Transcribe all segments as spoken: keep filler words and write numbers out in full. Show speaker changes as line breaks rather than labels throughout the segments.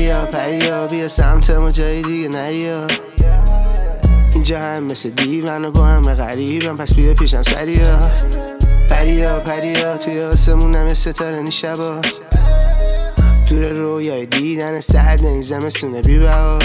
پریا پریا بیا سمت ما جای دیگه نریا، اینجا هم مثل دیوان و با همه غریبم، پس بیا پیشم سریا. پریا پریا توی آسمونم یه ستاره نی شبا، دور رویای دیدن سرد این زمستونه بی بها.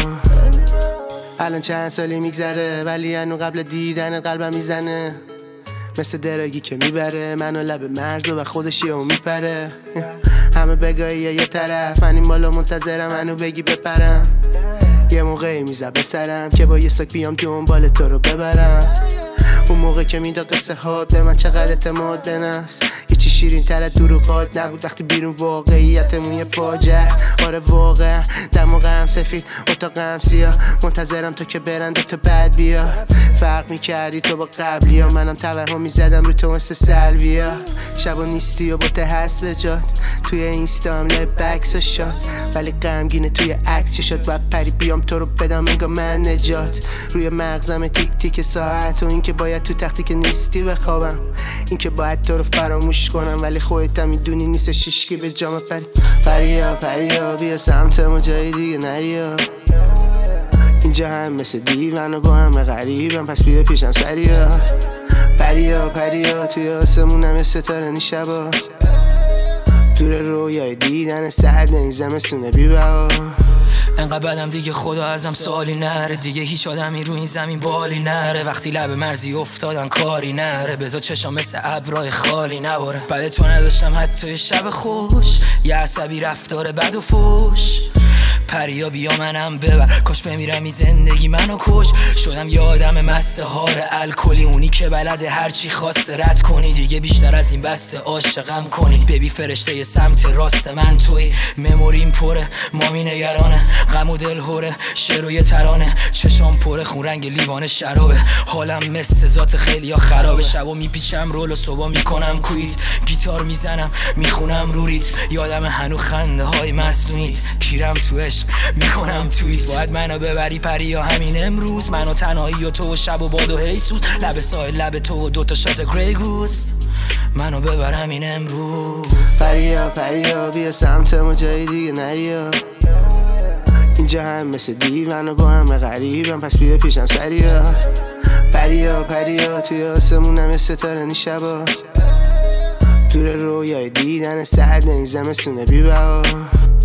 الان چند سالی میگذره ولی هنو قبل دیدن قلبم میزنه، مثل دراگی که میبره منو لب مرز و خودش یهو میپره. همه بگایی یه طرف، من این بالا منتظرم منو بگی بپرم، یه موقعی میزه به سرم که با یه ساک بیام دنبال تو رو ببرم. اون موقع که میداد قصه هات به من چقدر اعتماد به نفس، یه چی شیرین تر از دروغات نبود وقتی بیرون واقعیتمون یه فاجعه است. آره واقعا دماغم سفید اتاقم سیاه، منتظرم تو که برن دو تا بعد بیا. فرق میکردی تو با قبلی ها، منم توهم میزدم رو تو مثل سلویا. شبا نیستی و با ته هست به جاد، توی اینستام لب بکس و شاد، ولی غمگینه توی عکس چه شد باید پری بیام تو رو بدم انگار من نجات. روی مغزم تیک تیک ساعت و این که باید تو تختی که نیستی بخوابم، این که باید تو رو فراموش کنم ولی خودت هم میدونی نیست شیشکی به جام پری. پریا پریا بیا سمت ما جای دیگه نریا، اینجا هم مثل دیوان و با همه غریبم، پس بیا پیشم سریا. پریا پریا توی آسمونم یه ستاره نی شبا، دور رویای دیدن سرد این زمستونه بی بها.
انقدر بدم دیگه خدا ازم سوالی نره، دیگه هیچ آدمی رو این زمین بالی نره، وقتی لب مرزی افتادن کاری نره، بذار چشام مثل ابرای خالی نباره. بعد تو نداشتم حتی شب خوش، یه عصبی رفتار بد و فوش. پریا بیا منم ببر، کاش بمیرم این زندگی منو کش. شدم یه آدم مستهار الکلی، اونی که بلده هرچی خواسته رد کنی، دیگه بیشتر از این بسته عاشقم کنی. ببی فرشته ی سمت راست من توی، مموریم پره مامی نگرانه، غم و دل هوره شعر و یه ترانه، چشام پره خون رنگ لیوان شرابه، حالم مثل ذات خیلی ها خرابه. شبا میپیچم رول و صبح میکنم کویت، گیتار میزنم میخونم روریت، یادم هنو خنده های مسونیت، کیرم تو عشق میکنم تویت. باید منو ببری پریا همین امروز، منو تنهایی و تو و شب و باد و هیسوس، لب سایل لب تو و دوتا شات گری گوز، منو ببر همین امروز.
پریا پریا بیا سمت ما جای دیگه نریا، اینجا هم مثل دیوان و با همه غریبم، پس بیا پیشم سریا. پریا پریا توی آسمونم یه ستاره نی شبا، دور رویای دیدن سرد این زمستونه بی بها.